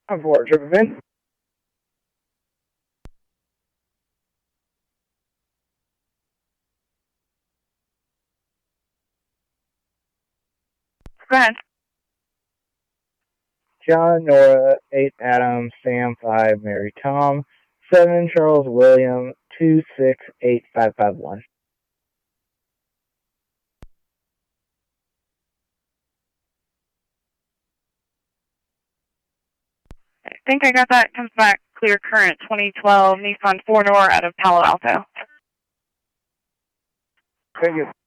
I'm for Triple Pin. Go ahead. John, Nora, 8, Adam, Sam, 5, Mary, Tom, 7, Charles, William, 2, 6, 8, 5, 5, 1. I think I got that. Comes back clear current 2012 Nissan 4-door out of Palo Alto. Thank you.